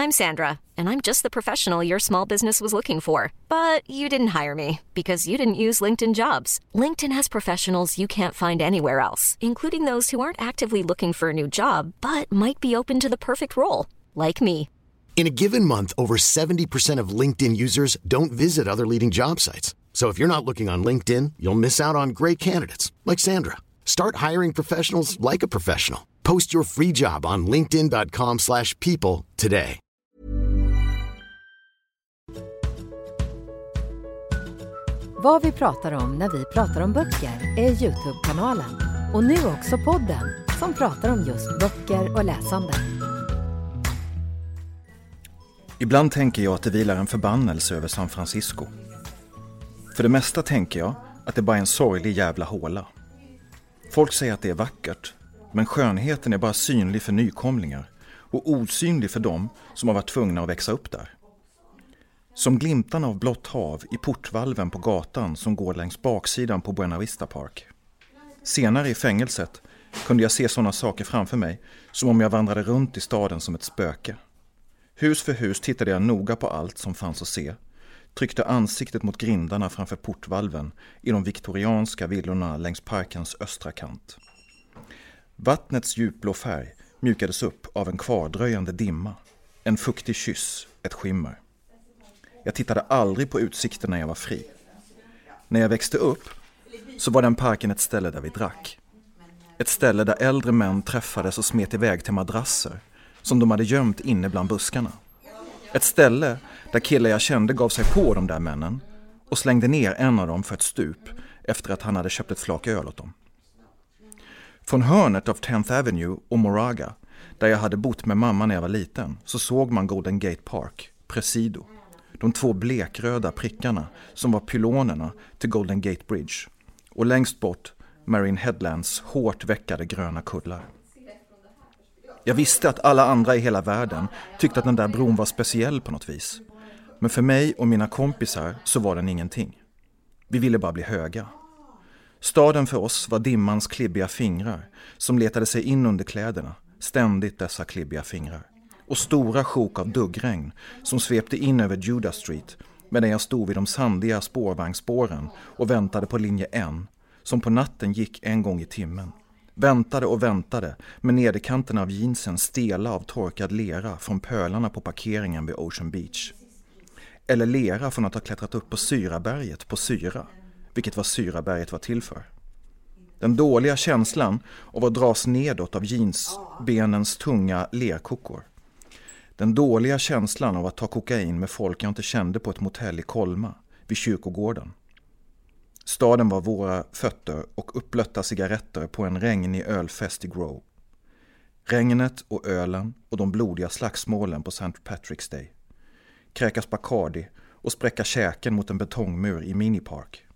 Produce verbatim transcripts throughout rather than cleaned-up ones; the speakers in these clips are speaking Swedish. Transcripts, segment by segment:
I'm Sandra, and I'm just the professional your small business was looking for. But you didn't hire me because you didn't use LinkedIn Jobs. LinkedIn has professionals you can't find anywhere else, including those who aren't actively looking for a new job, but might be open to the perfect role, like me. In a given month, over seventy percent of LinkedIn users don't visit other leading job sites. So if you're not looking on LinkedIn, you'll miss out on great candidates like Sandra. Start hiring professionals like a professional. Post your free job on linkedin dot com slash people today. Vad vi pratar om när vi pratar om böcker är YouTube-kanalen. Och nu också podden som pratar om just böcker och läsande. Ibland tänker jag att det vilar en förbannelse över San Francisco. För det mesta tänker jag att det bara är en sorglig jävla håla. Folk säger att det är vackert, men skönheten är bara synlig för nykomlingar och osynlig för dem som har varit tvungna att växa upp där. Som glimtarna av blått hav i portvalven på gatan som går längs baksidan på Buena Vista Park. Senare i fängelset kunde jag se sådana saker framför mig som om jag vandrade runt i staden som ett spöke. Hus för hus tittade jag noga på allt som fanns att se, tryckte ansiktet mot grindarna framför portvalven i de viktorianska villorna längs parkens östra kant. Vattnets djupblå färg mjukades upp av en kvardröjande dimma, en fuktig kyss, ett skimmer. Jag tittade aldrig på utsikten när jag var fri. När jag växte upp så var den parken ett ställe där vi drack. Ett ställe där äldre män träffades och smet iväg till madrasser som de hade gömt inne bland buskarna. Ett ställe där killar jag kände gav sig på de där männen och slängde ner en av dem för ett stup efter att han hade köpt ett flak öl åt dem. Från hörnet av tenth Avenue och Moraga, där jag hade bott med mamma när jag var liten, så såg man Golden Gate Park, Presidio. De två blekröda prickarna som var pylonerna till Golden Gate Bridge. Och längst bort Marine Headlands hårt väckade gröna kullar. Jag visste att alla andra i hela världen tyckte att den där bron var speciell på något vis. Men för mig och mina kompisar så var den ingenting. Vi ville bara bli höga. Staden för oss var dimmans klibbiga fingrar som letade sig in under kläderna, ständigt dessa klibbiga fingrar. Och stora sjok av duggregn som svepte in över Judas Street medan jag stod vid de sandiga spårvagnsspåren och väntade på linje en som på natten gick en gång i timmen. Väntade och väntade med nederkanten av jeansen stela av torkad lera från pölarna på parkeringen vid Ocean Beach. Eller lera från att ha klättrat upp på Syraberget på Syra, vilket var Syraberget var till för. Den dåliga känslan av att dras nedåt av jeansbenens tunga lerkokor. Den dåliga känslan av att ta kokain med folk jag inte kände på ett motell i Kolma vid kyrkogården. Staden var våra fötter och upplötta cigaretter på en regnig ölfest i Grove. Regnet och ölen och de blodiga slagsmålen på Saint Patrick's Day. Kräkas Bacardi och spräcka käken mot en betongmur i Minipark.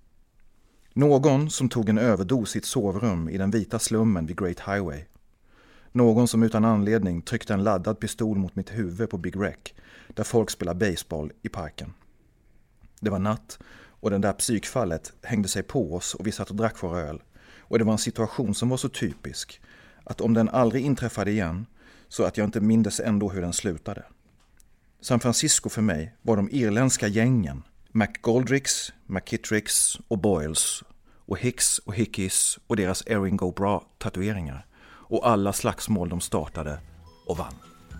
Någon som tog en överdos i ett sovrum i den vita slummen vid Great Highway. Någon som utan anledning tryckte en laddad pistol mot mitt huvud på Big Rec, där folk spelar baseball i parken. Det var natt och den där psykfallet hängde sig på oss och vi satt och drack vår öl. Och det var en situation som var så typisk att om den aldrig inträffade igen så att jag inte mindes ändå hur den slutade. San Francisco för mig var de irländska gängen, McGoldricks, McKittricks och Boyles och Hicks och Hickeys och deras Erin Go Bra-tatueringar och alla slagsmål de startade och vann.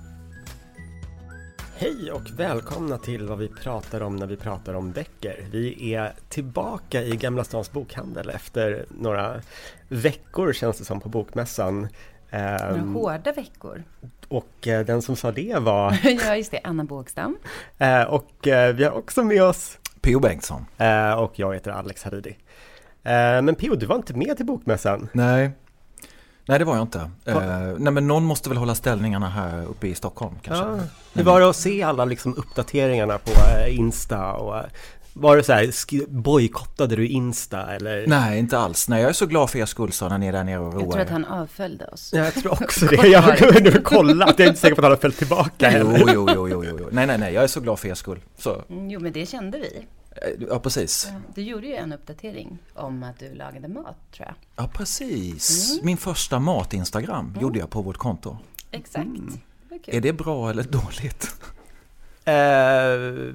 Hej och välkomna till vad vi pratar om när vi pratar om böcker. Vi är tillbaka i Gamla Stans bokhandel efter några veckor känns det som på bokmässan. Några um, hårda veckor. Och uh, den som sa det var... ja, just det, Anna Bågstam. Uh, och uh, vi har också med oss... P O Bengtsson. Uh, och jag heter Alex Haridi. Uh, men P O, du var inte med till bokmässan. Nej. Nej, det var jag inte. Uh, nej, men någon måste väl hålla ställningarna här uppe i Stockholm kanske. Ja. Hur var det att se alla liksom, uppdateringarna på uh, Insta och... Uh, Var det så här, sk- bojkottade du Insta eller? Nej, inte alls. Nej, jag är så glad för er skull så när ni är där nere och roar. Jag tror att han avföljde oss. Ja, jag tror också det. Jag har nu kollat. Jag är inte säker på att han har följt tillbaka heller. Jo, jo, jo, jo, jo. Nej, nej, nej. Jag är så glad för er skull. Så. Mm, jo, men det kände vi. Ja, precis. Ja, du gjorde ju en uppdatering om att du lagade mat, tror jag. Ja, precis. Mm. Min första mat-Instagram mm. gjorde jag på vårt konto. Exakt. Mm. vad kul. Är det bra eller dåligt? Eh,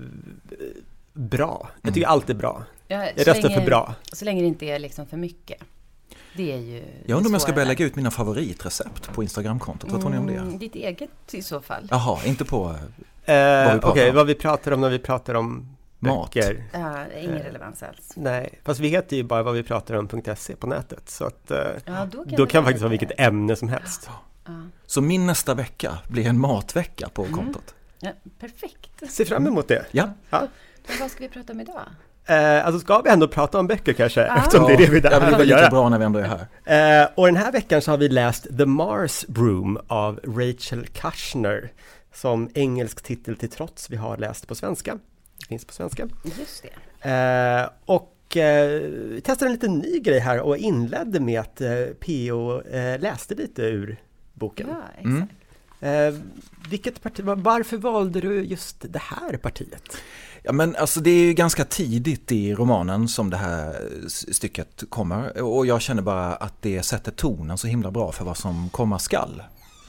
bra. Jag tycker Mm. allt är bra. Ja, Jag röstar länge, för bra. Så länge det inte är liksom för mycket. Det är ju Jag undrar om jag ska svårare. börja lägga ut mina favoritrecept på Instagramkontot. Vad tror ni om det? Mm, ditt eget i så fall. Jaha, inte på Eh, Vad vi pratar Okej, om. vad vi pratar om när vi pratar om Mat. böcker. Ja, ingen Eh, relevans alls. Nej, fast vi heter ju bara vad vi pratar om .se på nätet. Så att, eh, Ja, då kan, då det kan faktiskt vara lite- vilket ämne som helst. Ja. Så min nästa vecka blir en matvecka på Mm. kontot. Ja, perfekt. Se fram emot det. Ja. Ja. Men vad ska vi prata om idag? Eh, alltså ska vi ändå prata om böcker kanske? Ja. Eftersom det är det vi är Ja, där men det för var att lika göra. bra när vi ändå är här. Eh, och den här veckan så har vi läst The Mars Room av Rachel Kushner. Som engelsk titel till trots vi har läst på svenska. Det finns på svenska. Just det. Eh, och eh, vi testade en liten ny grej här och inledde med att eh, P O eh, läste lite ur boken. Ja, exakt. Mm. Eh, vilket parti, var- varför valde du just det här partiet? Ja, men alltså det är ju ganska tidigt i romanen som det här s- stycket kommer, och jag känner bara att det sätter tonen så himla bra för vad som komma skall.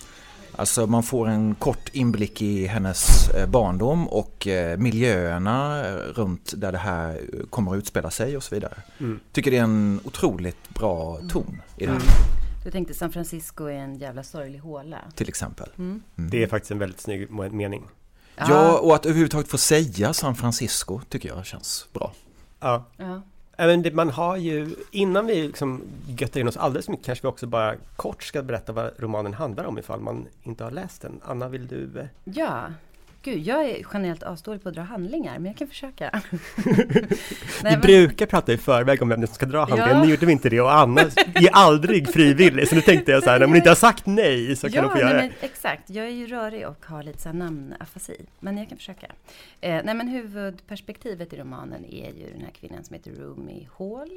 Alltså man får en kort inblick i hennes eh, barndom och eh, miljöerna eh, runt där det här eh, kommer att utspela sig och så vidare. Mm. Tycker det är en otroligt bra ton i det här, Du tänkte San Francisco är en jävla sorglig håla. till exempel. Mm. Det är faktiskt en väldigt snygg mo- mening. Ja, och att överhuvudtaget få säga San Francisco tycker jag känns bra. Ja. Ja. Även det, man har ju, innan vi liksom göttar in oss alldeles mycket kanske vi också bara kort ska berätta vad romanen handlar om ifall man inte har läst den. Anna, vill du? eh, Ja. Gud, jag är generellt avståelig på att dra handlingar, men jag kan försöka. Vi Nej, men- brukar prata i förväg om vem som ska dra handlingen. Ja. Nu gjorde vi inte det och Anna är aldrig frivillig. Så nu tänkte jag så här, när man inte har sagt nej så kan ja, du få göra nej, det. men exakt. Jag är ju rörig och har lite så här namnafasi. Men jag kan försöka. Eh, nej, men huvudperspektivet i romanen är ju den här kvinnan som heter Rumi Hall.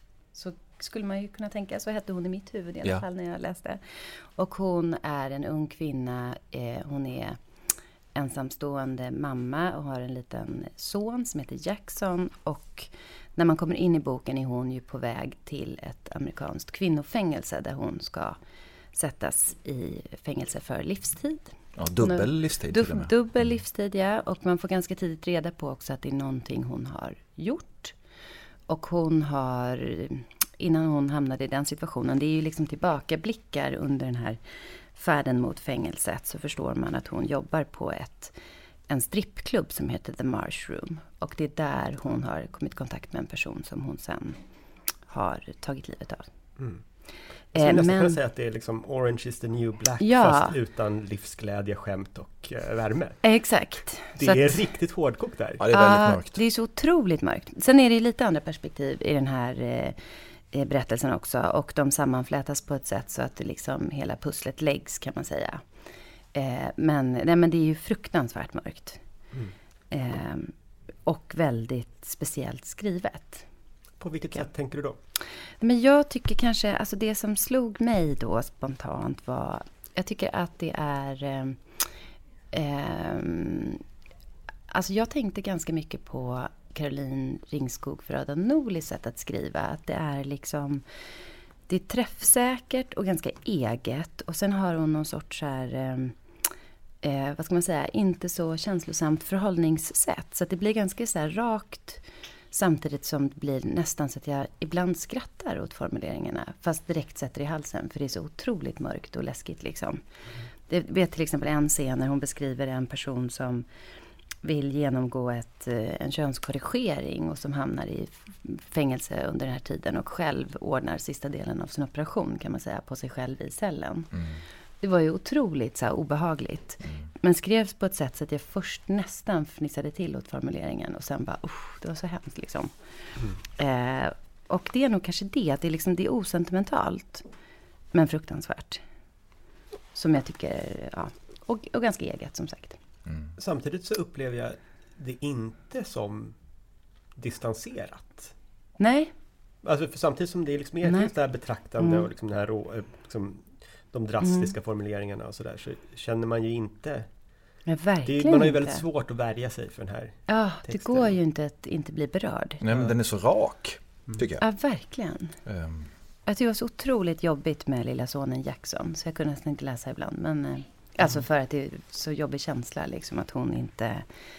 Så skulle man ju kunna tänka, så hette hon i mitt huvud i alla Ja. fall när jag läste. Och hon är en ung kvinna. Eh, hon är ensamstående mamma och har en liten son som heter Jackson. Och när man kommer in i boken är hon ju på väg till ett amerikanskt kvinnofängelse där hon ska sättas i fängelse för livstid. Ja, dubbel livstid till och Du, med. dubbel livstid, ja. Och man får ganska tidigt reda på också att det är någonting hon har gjort. Och hon har, innan hon hamnade i den situationen, det är ju liksom tillbakablickar under den här färden mot fängelset, så förstår man att hon jobbar på ett, en strippklubb som heter The Mars Room. Och det är där hon har kommit i kontakt med en person som hon sen har tagit livet av. Mm. Jag skulle Eh, nästan men- kunna säga att det är liksom Orange is the new black Ja. fast utan livsglädje, skämt och eh, värme. Exakt. Det Så är att- riktigt hårdkokt där. Ja, det är väldigt Ja, mörkt. Det är så otroligt mörkt. Sen är det lite andra perspektiv i den här eh, eh, berättelsen också. Och de sammanflätas på ett sätt så att det liksom hela pusslet läggs, kan man säga. Eh, men, nej, men det är ju fruktansvärt mörkt. Eh, och väldigt speciellt skrivet. På vilket sätt tänker du då? Men jag tycker kanske, alltså det som slog mig då spontant var, jag tycker att det är, eh, eh, alltså jag tänkte ganska mycket på Caroline Ringskog Fröda Norlis sätt att skriva, att det är liksom, det är träffsäkert och ganska eget, och sen har hon någon sorts så här, eh, eh, vad ska man säga, inte så känslosamt förhållningssätt, så att det blir ganska så här rakt. Samtidigt som det blir nästan så att jag ibland skrattar åt formuleringarna. Fast direkt sätter i halsen. För det är så otroligt mörkt och läskigt liksom. Det vet till exempel en scen när hon beskriver en person som vill genomgå ett, en könskorrigering. Och som hamnar i fängelse under den här tiden. Och själv ordnar sista delen av sin operation, kan man säga, på sig själv i cellen. Mm. Det var ju otroligt så här, obehagligt. Mm. Men skrevs på ett sätt så att jag först nästan fnissade till åt formuleringen. Och sen bara, usch, det var så hemskt liksom. Mm. Eh, och det är nog kanske det, att det är, liksom, det är osentimentalt. Men fruktansvärt. Som jag tycker, ja. Och, och ganska eget, som sagt. Mm. Samtidigt så upplever jag det inte som distanserat. Nej. Alltså för samtidigt som det är liksom egentligen det här betraktande Mm. och liksom det här, liksom, de drastiska mm. formuleringarna och sådär, så känner man ju inte... Ja, verkligen det, man har ju inte. väldigt svårt att värja sig för den här Ja, texten. det går ju inte att inte bli berörd. Nej, men den är så rak, tycker jag. Ja, verkligen. Um. Jag tycker det var så otroligt jobbigt med lilla sonen Jackson, så jag kunde nästan inte läsa ibland. Men, Alltså för att det är så jobbig känsla liksom, att hon inte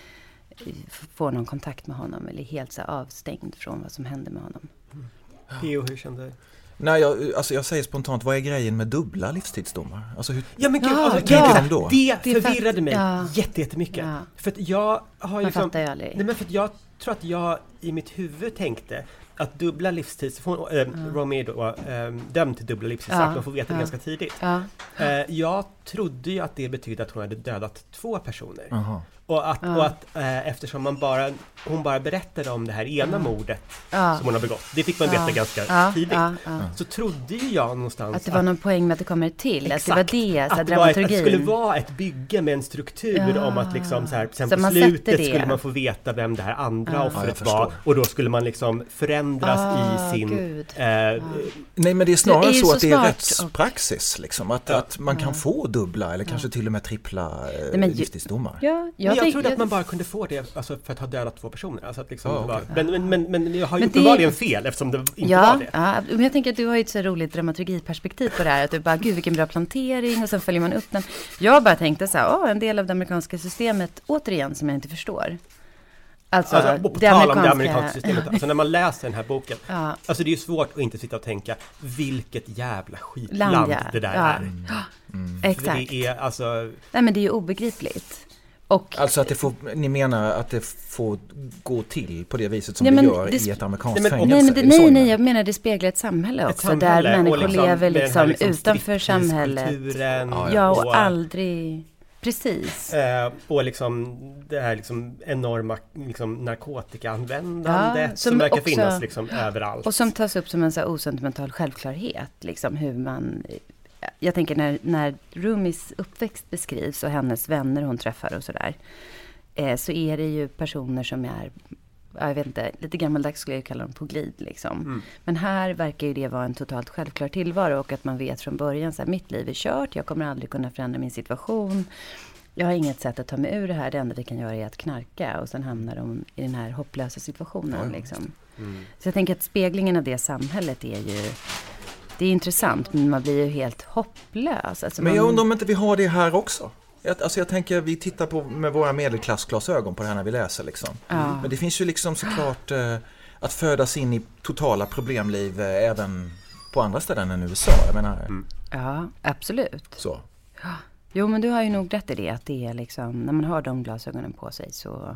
får någon kontakt med honom eller är helt så avstängd från vad som händer med honom. Mm. Theo, hur kände du? Nej, jag, alltså jag säger spontant, vad är grejen med dubbla livstidsdomar? Alltså hur, ja, men gud, ja, alltså, ja. det, då? det förvirrade det mig ja. jättemycket. Ja. För att jag har ju liksom... fattar jag aldrig. Nej, men för att jag tror att jag i mitt huvud tänkte att dubbla livstids... Äh, ja. Romy då äh, dömd till dubbla livstidsstraff. Ja. Man får veta ja. ganska tidigt. Ja. Äh, jag trodde ju att det betydde att hon hade dödat två personer. Aha. Och att, ja. och att äh, eftersom man bara, hon bara berättade om det här ena mm. mordet ja. som hon har begått. Det fick man veta ja. ganska ja. tidigt. Ja. Ja. Så trodde ju jag någonstans att det var att, någon poäng med att det kommer till. Exakt, att det var det, så att, det var ett, att det skulle vara ett bygge med en struktur ja. om att liksom så här, sen så på slutet skulle man få veta vem det här andra ja. offret ja, var. Och då skulle man liksom förändras ah, i sin... Eh, ja. Nej, men det är snarare det är så, så att det är rättspraxis. Liksom, att, ja. att man kan ja. få dubbla eller kanske till och med trippla eh, livstidsdomar. Ja, jag Jag trodde att man bara kunde få det alltså, för att ha dödat två personer. Alltså att liksom, oh, okay. var, men, men, men, men jag har ju uppenbarligen det... fel eftersom det inte ja, var det. Ja, men jag tänker att du har ju ett så roligt dramaturgiperspektiv på det här. Att du bara, gud vilken bra plantering och sen följer man upp den. Jag bara tänkte så här, åh, en del av det amerikanska systemet återigen som jag inte förstår. Alltså, alltså på det tal amerikanska... om det amerikanska systemet. Alltså när man läser den här boken. Ja. Alltså det är ju svårt att inte sitta och tänka vilket jävla skitland Land, ja. det där ja. är. Mm. Mm. Exakt. Det är alltså... Nej, men det är ju obegripligt. Och, alltså att det får, ni menar att det får gå till på det viset som nej, det gör det, i ett amerikanskt nej, fängelse? Nej, men det, nej, nej, jag menar det speglar ett samhälle också. Ett samhälle, där människor liksom, lever liksom, liksom utanför samhället. Ja, ja, och, och aldrig... Precis. Eh, och liksom det här liksom enorma liksom narkotikaanvändandet ja, som, som verkar också, finnas liksom överallt. Och som tas upp som en så osentimental självklarhet. Liksom hur man... Jag tänker när, när Rumis uppväxt beskrivs och hennes vänner hon träffar och sådär. Eh, så är det ju personer som är, jag vet inte, lite gammaldags skulle jag kalla dem på glid liksom. Mm. Men här verkar ju det vara en totalt självklar tillvaro och att man vet från början så här, mitt liv är kört, jag kommer aldrig kunna förändra min situation. Jag har inget sätt att ta mig ur det här, det enda vi kan göra är att knarka och sen hamnar de i den här hopplösa situationen. Ja, liksom. Mm. Så jag tänker att speglingen av det samhället är ju... Det är intressant, men man blir ju helt hopplös. Alltså men man... jag undrar om inte vi har det här också. Jag, alltså jag tänker, vi tittar på med våra medelklassglasögon på det här när vi läser. Liksom. Ja. Men det finns ju liksom såklart eh, att födas in i totala problemliv eh, även på andra ställen än U S A. Jag menar. Mm. Ja, absolut. Så. Ja. Jo, men du har ju nog rätt i det. Att det är liksom, när man har de glasögonen på sig så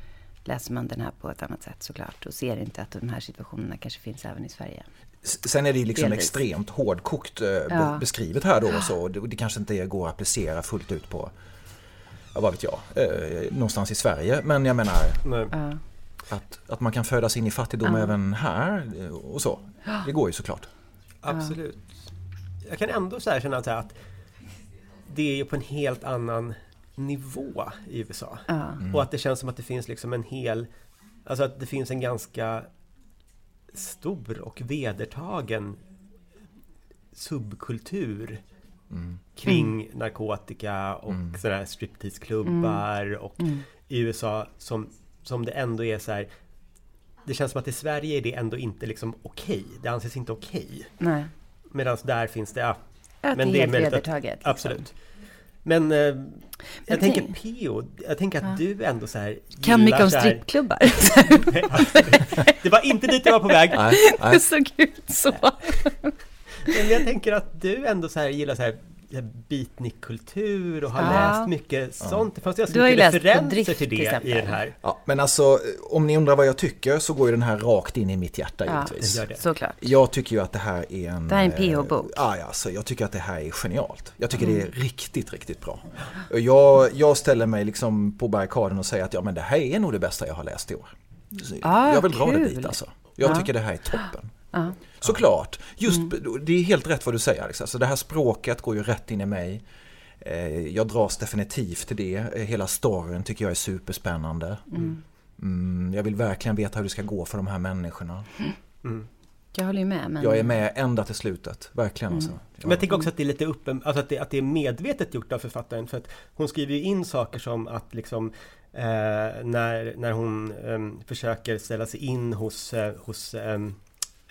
läser man den här på ett annat sätt såklart. Och ser inte att de här situationerna kanske finns även i Sverige. Sen är det liksom delvis extremt hårdkokt eh, ja. beskrivet här då och så. Det, det kanske inte går att applicera fullt ut på, ja, vad vet jag, eh, någonstans i Sverige. Men jag menar ja. att, att man kan födas in i fattigdom ja. även här och så. Det går ju såklart. Absolut. Jag kan ändå så här känna att det är på en helt annan nivå i U S A. Ja. Mm. Och att det känns som att det finns liksom en hel, alltså att det finns en ganska stor och vedertagen subkultur mm. kring mm. narkotika och mm. sådana striptease-klubbar mm. och mm. i U S A som, som det ändå är så här, det känns som att i Sverige är det ändå inte liksom okej. Det anses inte okej. Nej. Medan där finns det, ja. Att men det är helt vedertaget. Liksom. Absolut. Men eh, jag, jag tänker tänk, Pio, jag tänker att ja. du ändå så här kan mycket om strippklubbar. Det var inte dit jag var på väg. Nej, nej. Det såg ut så. Men jag tänker att du ändå så här gillar så här beatnikkultur och har ja. läst mycket sånt. Det fanns ju alltså mycket referenser till det till i den här. Ja, men alltså om ni undrar vad jag tycker så går ju den här rakt in i mitt hjärta ja, givetvis. Det. Såklart. Jag tycker ju att det här är en... Det här är en P H-bok. Ja, alltså, jag tycker att det här är genialt. Jag tycker mm. det är riktigt, riktigt bra. Jag, jag ställer mig liksom på barrikaden och säger att ja, men det här är nog det bästa jag har läst i år. Ah, jag vill dra kul. det dit alltså. Jag ah. tycker det här är toppen. Ah. Såklart. Just, mm. Det är helt rätt vad du säger. Alex. Alltså, det här språket går ju rätt in i mig. Jag dras definitivt till det. Hela storyn tycker jag är superspännande. Mm. Mm, jag vill verkligen veta hur det ska gå för de här människorna. Mm. Jag håller ju med. Men... Jag är med ända till slutet. Verkligen. Mm. Alltså. Men jag tänker också att det är lite uppen, alltså att, det, att det är medvetet gjort av författaren. För att hon skriver ju in saker som att liksom eh, när, när hon eh, försöker ställa sig in hos, eh, hos eh,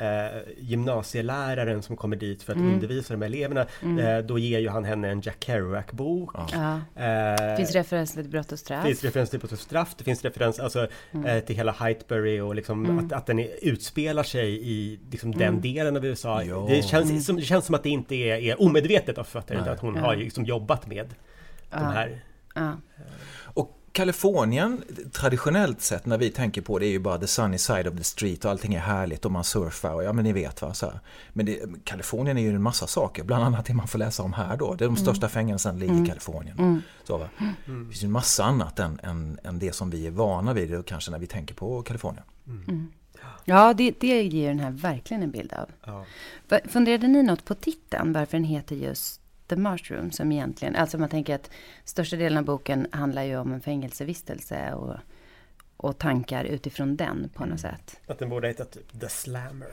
eh, gymnasieläraren som kommer dit för att mm. undervisa de här eleverna. Mm. Eh, då ger ju han henne en Jack Kerouac-bok. Ja. Eh, finns referenser till Brott och straff. Det finns referenser till Brott och straff. Det finns referenser alltså, mm. eh, till hela Hydebury och liksom mm. att, att den är, utspelar sig i liksom, mm. den delen av U S A. Jo. Det känns, mm. som, det känns som att det inte är, är omedvetet av författaren, utan att hon ja. har liksom, jobbat med ja. de här. Ja. Och Kalifornien, traditionellt sett när vi tänker på det, är ju bara the sunny side of the street och allting är härligt och man surfar och ja men ni vet va så här. Men det, Kalifornien är ju en massa saker, bland annat det man får läsa om här då. Det är de största mm. fängelserna ligger mm. i Kalifornien. Mm. Så, va? Mm. Det finns ju en massa annat än, än, än det som vi är vana vid och kanske när vi tänker på Kalifornien. Mm. Mm. Ja, det, det ger den här verkligen en bild av. Ja. Funderade ni något på titeln, varför den heter just The Mushroom, som egentligen, alltså man tänker att största delen av boken handlar ju om en fängelsevistelse och, och tankar utifrån den på något sätt. Att den borde heta typ The Slammer.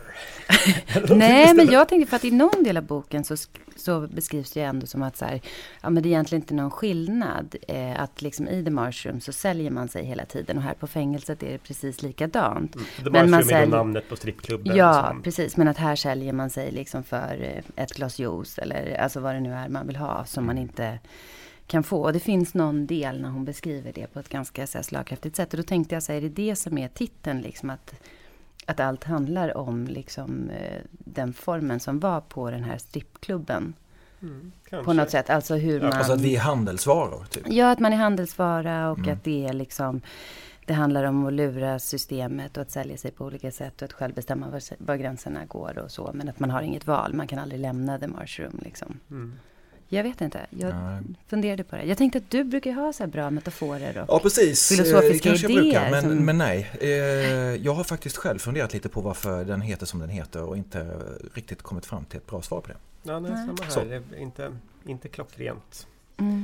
Nej, men jag tänkte för att i någon del av boken så, så beskrivs det ju ändå som att så här, ja men det är egentligen inte någon skillnad. Eh, att liksom i The Mushroom så säljer man sig hela tiden och här på fängelset är det precis likadant. Mm. The men Mushroom man säljer, är namnet på strippklubben. Ja, som... precis. Men att här säljer man sig liksom för ett glas juice eller alltså vad det nu är man vill ha som man inte kan få. Och det finns någon del när hon beskriver det på ett ganska så här, slagkraftigt sätt. Och då tänkte jag så här, är det det som är titeln liksom att, att allt handlar om liksom eh, den formen som var på den här strippklubben. Mm, på något sätt. Alltså hur ja, man... Alltså att vi är handelsvaror typ. Ja, att man är handelsvara och mm. att det är liksom... Det handlar om att lura systemet och att sälja sig på olika sätt och att själv bestämma var, var gränserna går och så. Men att man har inget val. Man kan aldrig lämna The Mushroom liksom. Mm. Jag vet inte. Jag nej. funderade på det. Jag tänkte att du brukar ha så här bra metaforer och ja, precis. filosofiska kanske idéer. Jag brukar, men, som... men nej. Eh, jag har faktiskt själv funderat lite på varför den heter som den heter och inte riktigt kommit fram till ett bra svar på det. Ja, nej, samma här. Så. Det är inte, inte klockrent. Mm.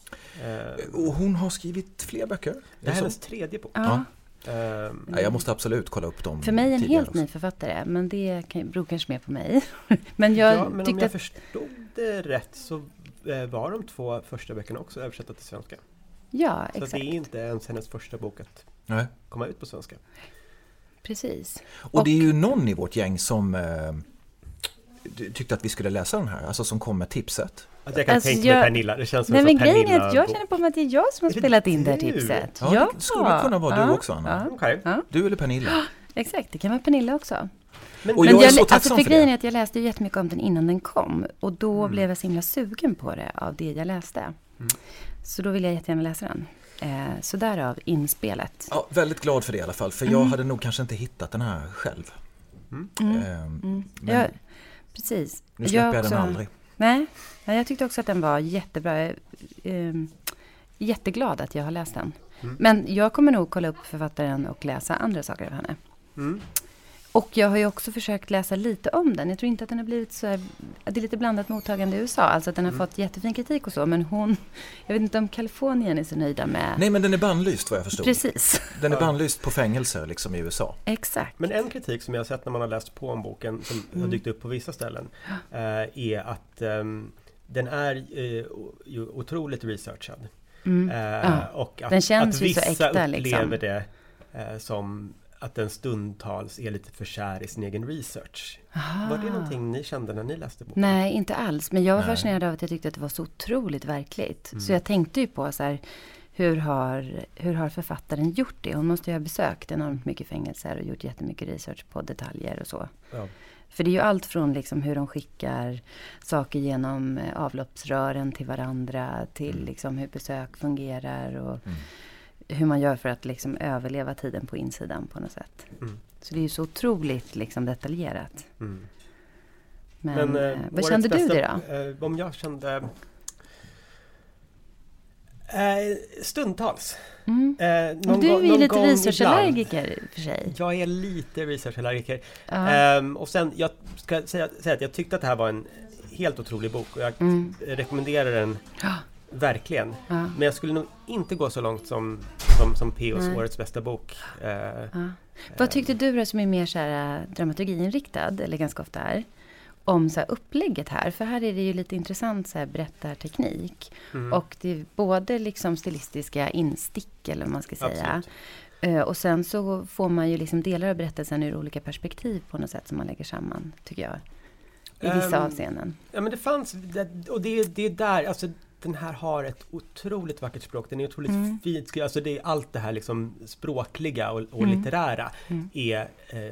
Uh, och hon har skrivit fler böcker. Det här är hennes tredje bok. Ja. Uh, ja, jag måste absolut kolla upp dem. För mig är en helt ny författare, men det kan, beror kanske mer på mig. men jag ja, men tyckte om jag att... förstod det rätt så uh, var de två första böckerna också översatta till svenska. Ja, så exakt. Så det är inte ens hennes första bok att nej. komma ut på svenska. Precis. Och, och det är ju någon i vårt gäng som uh, tyckte att vi skulle läsa den här, alltså som kom med tipset. Att jag kan alltså tänka jag... mig Pernilla. Det känns som nej, men Pernilla... grejen är att jag känner på mig att det är jag som har spelat in det här tipset. Ja, ja, det skulle kunna vara ja, du också, Anna. Ja, okay. ja. Du eller Pernilla. Ja, exakt, det kan vara Pernilla också. Men, och jag men jag, är så tacksam alltså för, för grejen det. är att jag läste jättemycket om den innan den kom. Och då mm. blev jag så himla sugen på det av det jag läste. Mm. Så då vill jag jättegärna läsa den. Eh, så därav inspelet. Ja, väldigt glad för det i alla fall. För mm. jag hade nog kanske inte hittat den här själv. Mm. Mm. Eh, mm. Ja, precis. Nu släpper jag, jag också, den aldrig. Nej, jag tyckte också att den var jättebra. Jag är, eh, jätteglad att jag har läst den. Mm. Men jag kommer nog kolla upp författaren och läsa andra saker av henne. Mm. Och jag har ju också försökt läsa lite om den. Jag tror inte att den har blivit så här, det är lite blandat mottagande i U S A. Alltså att den har mm. fått jättefin kritik och så. Men hon, jag vet inte om Kalifornien är så nöjda med... Nej, men den är bannlyst vad jag förstod. Precis. Den är bannlyst på fängelser liksom i U S A. Exakt. Men en kritik som jag har sett när man har läst på om boken, som mm. har dykt upp på vissa ställen, eh, är att eh, den är eh, otroligt researchad. Mm. Eh, ja. Och att, den känns att ju vissa så äkta, upplever liksom. det eh, som... att den stundtals är lite för kär i sin egen research. Aha. Var det någonting ni kände när ni läste boken? Nej, inte alls. Men jag var Nej. fascinerad av att jag tyckte att det var så otroligt verkligt. Mm. Så jag tänkte ju på så här, hur har, hur har författaren gjort det? Hon måste ju ha besökt enormt mycket fängelser och gjort jättemycket research på detaljer och så. Ja. För det är ju allt från liksom hur de skickar saker genom avloppsrören till varandra till mm. liksom hur besök fungerar och mm. hur man gör för att liksom överleva tiden på insidan på något sätt. Mm. Så det är ju så otroligt liksom detaljerat. Mm. Men, Men eh, vad kände bästa, du det då? Eh, om jag kände... Eh, stundtals. Mm. Eh, någon du är gång, ju någon lite gång researchallergiker för sig. Jag är lite researchallergiker. Uh-huh. Eh, och sen, jag ska säga, säga att jag tyckte att det här var en helt otrolig bok. Och jag mm. rekommenderar den verkligen. Ja. Men jag skulle nog inte gå så långt som, som, som P O:s årets bästa bok. Eh, ja. Vad tyckte du då som är mer så här dramaturgiinriktad, eller ganska ofta är, om så här upplägget här? För här är det ju lite intressant så här berättarteknik. Mm. Och det är både liksom stilistiska instick, eller vad man ska säga. Absolut. Eh, och sen så får man ju liksom delar av berättelsen ur olika perspektiv på något sätt som man lägger samman, tycker jag. I vissa um, avseenden. Ja, men det fanns, det, och det, det är där, alltså den här har ett otroligt vackert språk. Den är otroligt mm. fint. Alltså det är allt det här liksom språkliga och, och mm. litterära mm. är eh,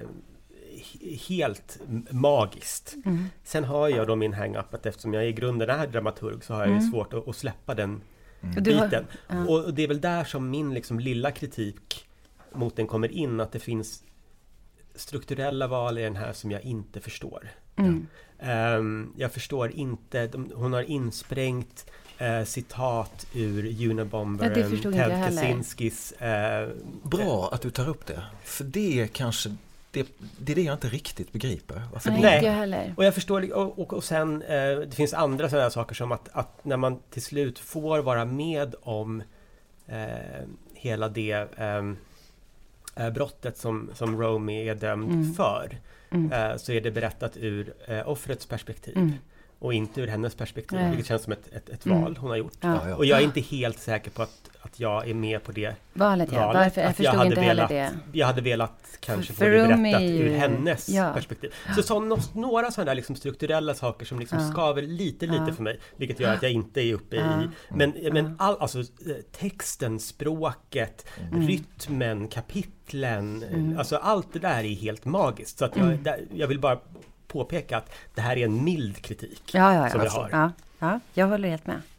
helt magiskt. Mm. Sen har jag då min hang-up att eftersom jag i grunden är dramaturg så har jag mm. ju svårt att, att släppa den mm. biten. Har, ja. Och det är väl där som min liksom lilla kritik mot den kommer in, att det finns strukturella val i den här som jag inte förstår. Mm. Um, jag förstår inte, de, hon har insprängt uh, citat ur Unabombaren, Ted Kaczynskis. Uh, Bra att du tar upp det, för det är kanske det, det är det jag inte riktigt begriper. Varför Nej, det? inte jag heller. Och jag förstår, och, och, och sen uh, det finns andra sådana saker som att, att när man till slut får vara med om uh, hela det um, uh, brottet som, som Romy är dömd mm. för. Mm. Uh, så är det berättat ur uh, offrets perspektiv mm. och inte ur hennes perspektiv, mm. vilket känns som ett, ett, ett val mm. hon har gjort. Ja. Och jag är inte helt säker på att, att jag är med på det valet. Ja. valet. Varför? Jag att förstod jag hade inte velat, heller det. Jag hade velat kanske för, få det berättat ju, ur hennes ja. perspektiv. Så, så no, några sådana där liksom strukturella saker som liksom ja. skaver lite, lite ja. för mig, vilket gör att jag inte är uppe ja. i... Men, ja. men all, alltså, texten, språket, mm. rytmen, kapitlen, mm. alltså allt det där är helt magiskt. Så att jag, mm. där, jag vill bara påpeka att det här är en mild kritik ja, ja, ja. som jag har. Ja, ja, jag håller helt med.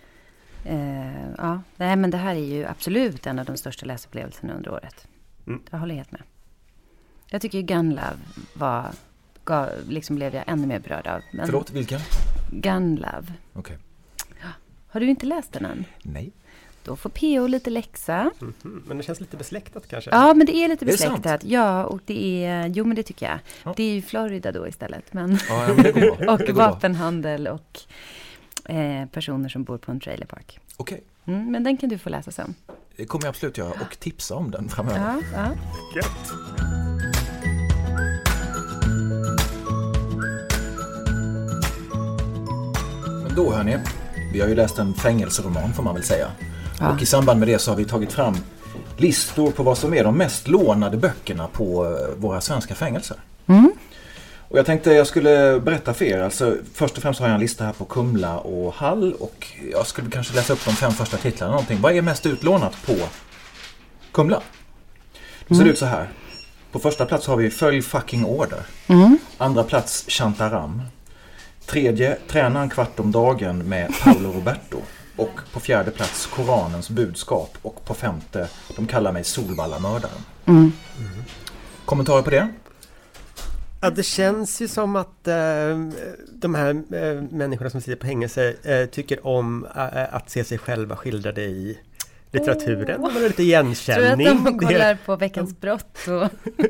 Uh, ja, nej, men det här är ju absolut en av de största läsupplevelserna under året. Mm. Jag håller helt med. Jag tycker Gun Love var, gav, liksom blev jag ännu mer berörd av. Men Förlåt, vilken? Gun Love. Okej. Okay. Ja. Har du inte läst den än? Nej. Då får P O lite läxa. Mm-hmm. Men det känns lite besläktat kanske. Ja, men det är lite besläktat. Det är ja, och det är, jo men det tycker jag. Ja. Det är ju Florida då istället. Men ja, ja, men det går bra. och det går vapenhandel bra. och eh, personer som bor på en trailerpark. Okej. Okay. Mm, men den kan du få läsa sen. Det kommer jag absolut göra och tipsa om den framöver. Ja, ja. Gött. Men då hörni, vi har ju läst en fängelseroman får man väl säga. Ja. Och i samband med det så har vi tagit fram listor på vad som är de mest lånade böckerna på våra svenska fängelser. Mm. Och jag tänkte jag skulle berätta för er. Alltså, först och främst har jag en lista här på Kumla och Hall. Och jag skulle kanske läsa upp de fem första titlarna. Någonting. Vad är mest utlånat på Kumla? Det ser mm. ut så här. På första plats har vi Följ fucking order. Mm. Andra plats Chantaram. Tredje, Träna en kvart om dagen med Paolo Roberto. Och på fjärde plats Koranens budskap. Och på femte, De kallar mig Solvalla-mördaren. Mm. Mm. Kommentarer på det? Ja, det känns ju som att äh, de här äh, människorna som sitter på fängelse äh, tycker om äh, att se sig själva skildrade i litteraturen. Oh. De har lite igenkänning. Tror att de kollar på Veckans brott. Och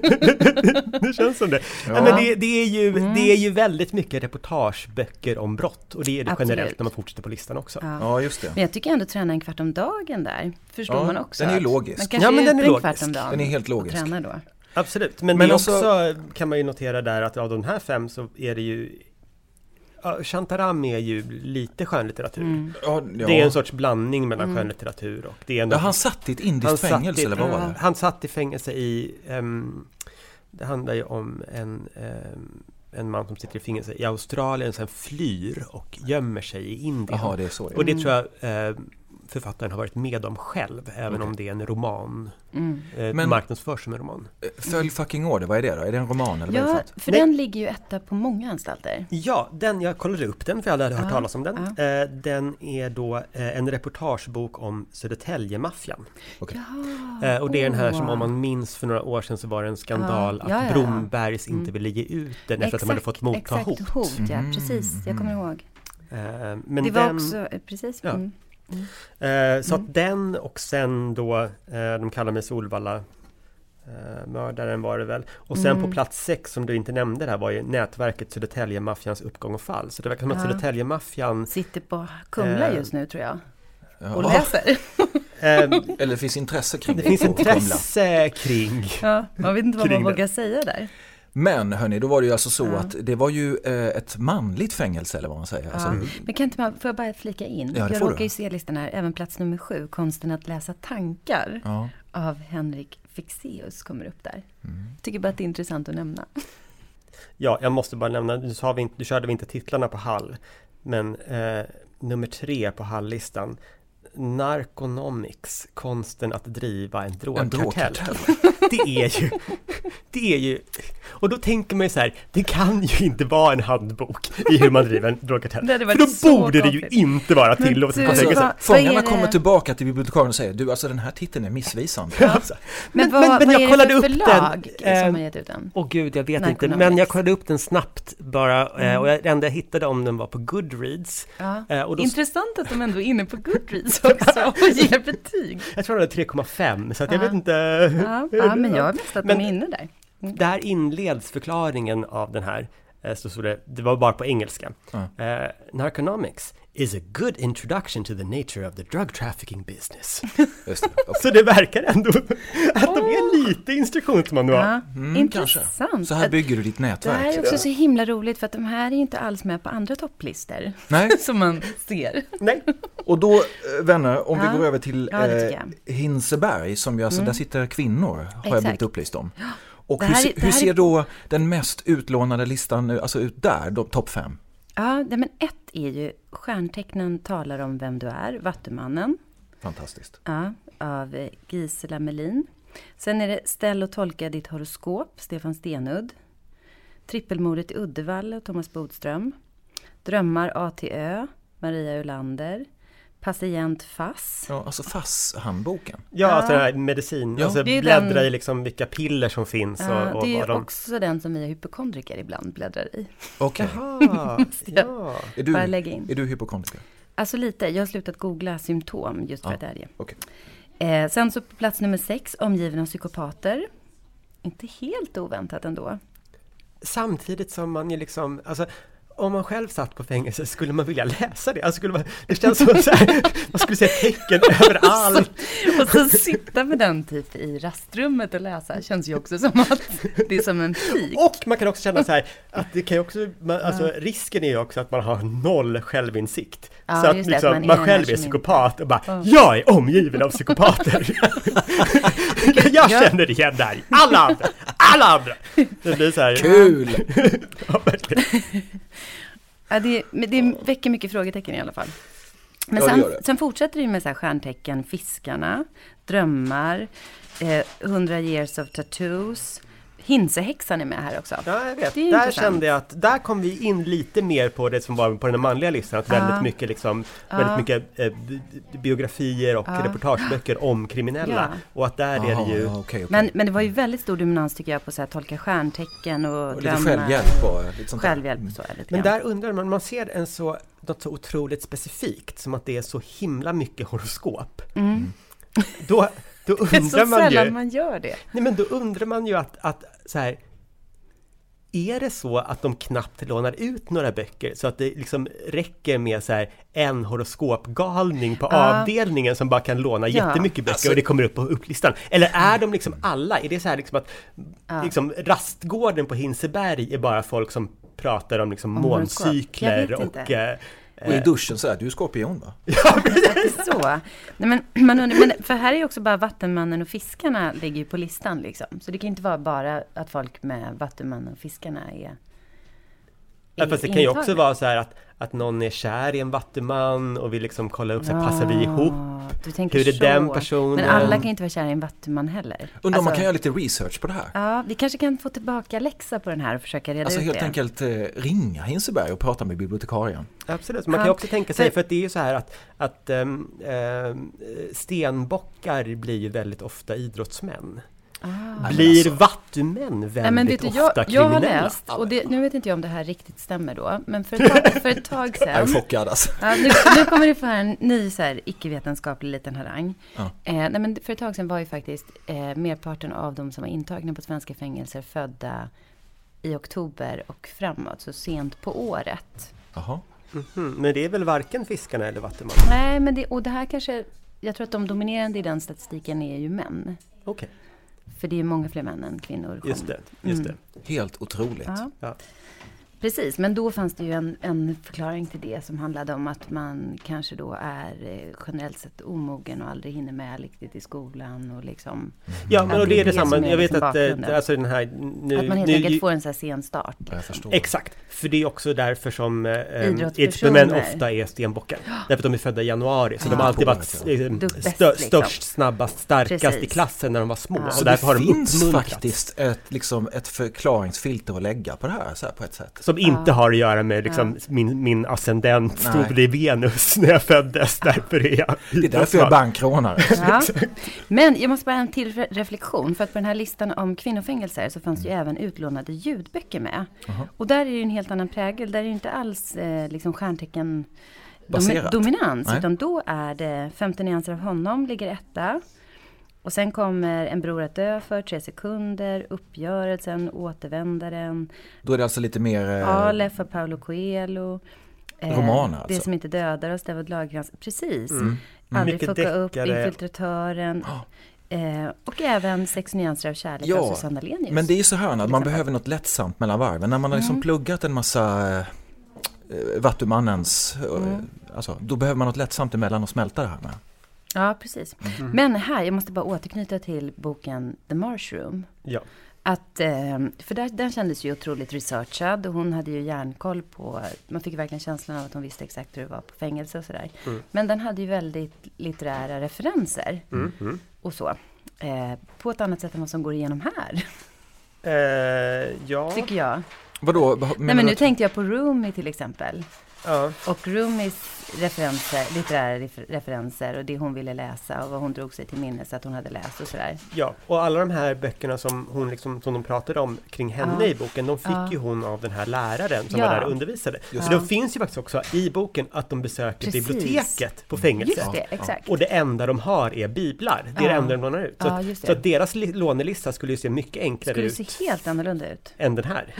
det känns som det. Ja. Ja, men det, det, är ju, mm. det är ju väldigt mycket reportageböcker om brott. Och det är det Absolut. generellt när man fortsätter på listan också. Ja, ja just det. Men jag tycker ändå träna en kvart om dagen där. Förstår ja, man också. Den är ju logisk. Man kanske ja, men den är en logisk. kvart om dagen. Den är helt logisk. Och tränar då. Absolut, men, men det också, också kan man ju notera där att av de här fem så är det ju ja, Chantaram är ju lite skönlitteratur. Mm. Ja, ja. Det är en sorts blandning mellan mm. skönlitteratur och det är ändå, ja, han satt i ett indiskt fängelse i, eller vad var det? Han satt i fängelse i um, det handlar ju om en um, en man som sitter i fängelse i Australien sen flyr och gömmer sig i Indien. Aha, det är så, ja. Och det tror jag uh, författaren har varit med om själv, även okay. om det är en roman. Mm. Eh, Men marknadsförs som en roman. Följ fucking order, vad är det då? Är det en roman? Eller ja, vad är det för, för den ligger ju etta på många anstalter. Ja, den, jag kollade upp den för jag hade hört ja, talas om den. Ja. Eh, den är då eh, en reportagebok om Södertälje-maffian. Okay. Eh, och det är den här som om man minns för några år sedan så var det en skandal ja, att ja, ja. Brombergs mm. inte ville ge ut den efter att de hade fått motta exakt, hot. hot ja, mm. precis. Jag kommer ihåg. Eh, men det var den, också, precis. Ja. Mm. Mm. Uh, så mm. att den och sen då uh, de kallar mig Solvalla uh, mördaren var det väl och sen mm. på plats sex som du inte nämnde där var ju nätverket Södertälje-maffians uppgång och fall, så det verkar som att ja. Södertälje-maffian sitter på Kumla uh, just nu tror jag ja. och läser uh, eller det finns intresse kring det finns intresse kring ja, man vet inte vad man vågar säga där. Men hörni, då var det ju alltså så ja. att det var ju eh, ett manligt fängelse eller vad man säger. Ja. Alltså, men kan inte man, får jag bara flika in? Ja, jag råkar ju se listan här, även plats nummer sju, Konsten att läsa tankar ja. av Henrik Fexeus kommer upp där. Mm. Jag tycker bara att det är intressant att nämna. Ja, jag måste bara nämna, nu, sa vi inte, nu körde vi inte titlarna på Hall, men eh, nummer tre på Hall-listan, Narconomics, konsten att driva en drogkartell. Det är ju, det är ju, och då tänker man ju så här, det kan ju inte vara en handbok i hur man driver en drogkartell. För då borde det ju inte vara tillåtet. Alltså, fångarna kommer tillbaka till bibliotekarien och säger, du alltså den här titeln är missvisande. Ja. men, men, vad, men, men jag kollade upp förlag den, som har gett ut den? Åh gud, jag vet inte, men jag kollade upp den snabbt bara, mm. och jag, det enda jag hittade om den var på Goodreads. Ja. Och då, intressant att de ändå är inne på Goodreads också och ger betyg. Jag tror det är tre komma fem, så att ja. jag vet inte. Ja, ja men jag vet att men, de är inne där. Mm. Där inleds förklaringen av den här, så stod det, det var bara på engelska. Mm. Uh, Narconomics is a good introduction to the nature of the drug trafficking business. Just det. Okay. Så det verkar ändå att oh. de är lite instruktionsmanual. Ja, mm, intressant. Kanske. Så här bygger du ditt nätverk. Det här är också så himla roligt för att de här är inte alls med på andra topplistor. Nej. Som man ser. Nej. Och då, vänner, om ja. vi går över till ja, eh, Hinseberg, som ju, alltså, mm. där sitter kvinnor, har Exakt. jag blivit upplyst om. Och här, hur, hur ser då den mest utlånade listan nu, alltså ut där, då, topp fem? Ja, men ett är ju Stjärntecknen talar om vem du är, Vattumannen. Fantastiskt. Ja, av Gisela Melin. Sen är det Ställ och tolka ditt horoskop, Stefan Stenudd. Trippelmordet i Uddevalla, Thomas Bodström. Drömmar A till Ö, Maria Ulander. Patient Fass. Ja, alltså Fass-handboken. Ja, ja. Alltså den här medicin. Ja. Alltså bläddra den... i liksom vilka piller som finns. Ja, och, och det är de... också den som vi hypokondriker ibland bläddrar i. Okej. Okay. ja. Är du, är du hypokondriker? Alltså lite. Jag har slutat googla symptom just för ja. att det är det. Okay. Eh, sen så på plats nummer sex, Omgiven av psykopater. Inte helt oväntat ändå. Samtidigt som man ju liksom... Alltså, om man själv satt på fängelse skulle man vilja läsa det. Alltså skulle man, det känns som så här, man skulle se tecken överallt. Och så sitta med den typ i rastrummet och läsa känns ju också som att det är som en fik. Och man kan också känna så här att det kan ju också, man, alltså ja. risken är ju också att man har noll självinsikt. Ja, så att liksom, att man, man själv är psykopat inte. och bara, oh. jag är omgiven av psykopater. jag känner igen det här i alla andra. Alla andra. Det blir så här, kul! ja, verkligen. Ja, det, det väcker mycket frågetecken i alla fall. Men ja, sen, det det. sen fortsätter det med så här stjärntecken, fiskarna, drömmar, eh, hundra years of tattoos. Hinsehäxan är med här också. Ja, jag vet. Där kände jag att där kom vi in lite mer på det som var på den manliga listan. Att ja. väldigt mycket, liksom, ja. väldigt mycket eh, biografier och ja. reportageböcker om kriminella. Ja. Och att där Aha, är det ju... Okay, okay. Men, men det var ju väldigt stor dominans tycker jag på att tolka stjärntecken och, och lite självhjälp. Och lite sånt självhjälp så är men där undrar man, man ser en så, något så otroligt specifikt som att det är så himla mycket horoskop. Mm. Då, då undrar det är så man sällan ju, man gör det. Nej, men då undrar man ju att, att så här, är det så att de knappt lånar ut några böcker så att det liksom räcker med så här en horoskopgalning på ja. avdelningen som bara kan låna ja. jättemycket böcker alltså, och det kommer upp på upplistan? Eller är de liksom alla? Är det så här liksom att ja. liksom rastgården på Hinseberg är bara folk som pratar om liksom om måncykler och... Eh, och i duschen så är du skorpion va? Ja, precis. Så. Nej, men, man undrar, men för här är ju också bara Vattenmannen och fiskarna ligger ju på listan liksom. Så det kan inte vara bara att folk med Vattenmannen och fiskarna är, är ja, fast det kan ju också vara så här att, att någon är kär i en vattuman och vill liksom kolla upp så här, passar vi ihop? Du tänker hur är så. Den personen? Men alla kan inte vara kär i en vattuman heller. Undrar alltså, om man kan göra lite research på det här. Ja, vi kanske kan få tillbaka läxa på den här och försöka reda alltså, ut det. Alltså helt enkelt eh, ringa Hinseberg och prata med bibliotekarien. Absolut, man kan ju också tänka sig, för att det är ju så här att, att ähm, ähm, stenbockar blir ju väldigt ofta idrottsmän. Ah. Blir alltså. vattumän väldigt Nej, men vet du, ofta jag, kriminella? Jag har läst, och det, nu vet inte jag om det här riktigt stämmer då, men för ett tag, för ett tag sedan... Jag är chockad alltså. Ja, nu, nu kommer det för en ny så här, icke-vetenskaplig liten harang. Ja. Eh, nej, men för ett tag sedan var ju faktiskt eh, merparten av de som var intagna på svenska fängelser födda i oktober och framåt, så sent på året. Jaha. Mm-hmm. Men det är väl varken fiskarna eller vattuman? Nej, men det, och det här kanske... Jag tror att de dominerande i den statistiken är ju män. Okej. Okay. För det är många fler män än kvinnor. Just det, just det. Mm. Helt otroligt. Ja. Ja. Precis, men då fanns det ju en, en förklaring till det som handlade om att man kanske då är eh, generellt sett omogen och aldrig hinner med riktigt i skolan och liksom... Ja, men och det är det detsamma. som är Jag vet liksom att eh, alltså den här... Nu, att man helt nu, enkelt får en så här sen start. Jag Liksom. förstår. Exakt, för det är också därför som eh, Idrottspersoner. män ofta är stenbockar. Därför att de är födda i januari, så Ja. de har alltid varit eh, Bäst, stö, liksom. störst, snabbast, starkast Precis. i klassen när de var små. Ja. Och Så därför har det de finns uppmuntrats. faktiskt ett, liksom, ett förklaringsfilter att lägga på det här, så här på ett sätt. Som inte Ja. har att göra med liksom, Ja. min, min ascendent stod Nej. det i Venus när jag föddes. Därför är jag Det är därför jag är bankrånare. Ja. Men jag måste bara ha en till re- reflektion. För att på den här listan om kvinnofängelser så fanns ju även utlånade ljudböcker med. Aha. Och där är det ju en helt annan prägel. Där är det inte alls eh, liksom stjärntecken Baserat. dominans. Nej. Utan då är det femton nyanser av honom ligger etta. Och sen kommer En bror att dö för, Tre sekunder, Uppgörelsen, Återvändaren, Då är det alltså lite mer... eh, Aleph av Paulo Coelho. Eh, Romaner alltså. Det som inte dödar oss, David Lagercrantz. Precis. Mm. Aldrig Mycket fucka upp, deckare. Infiltratören. Eh, och även Sex nyanser av kärlek Ja, av Susanne Lenius. Men det är ju så här att man exempel. behöver något lättsamt mellan varven. När man har liksom Mm. pluggat en massa eh, Vattumannens, eh, Mm. alltså, då behöver man något lättsamt emellan och smälta det här med. Ja, precis. Mm. Men här, jag måste bara återknyta till boken The Marsh Room. Ja. Att, eh, för där, den kändes ju otroligt researchad och hon hade ju järnkoll på, man fick verkligen känslan av att hon visste exakt hur det var på fängelse och sådär. Mm. Men den hade ju väldigt litterära referenser Mm. Mm. och så. Eh, på ett annat sätt än vad som går igenom här, Eh, ja. tycker jag. Vadå? Nej, men nu tänkte jag på Rumi till exempel. ja. Och Rumis referenser, litterära refer- referenser och det hon ville läsa och vad hon drog sig till minnes att hon hade läst och sådär. Ja, och alla de här böckerna som hon liksom, som de pratade om kring henne Ja. i boken, de fick Ja. ju hon av den här läraren som Ja. var där och undervisade. Just Så det. det finns ju faktiskt också i boken att de besöker Precis. biblioteket på fängelset. Just det, exakt. Och det enda de har är biblar. Det är Ja. det enda de lånar ut. Så, Ja, att, just det. så att deras li- lånelista skulle ju se mycket enklare Skulle ut se helt annorlunda ut. än den här.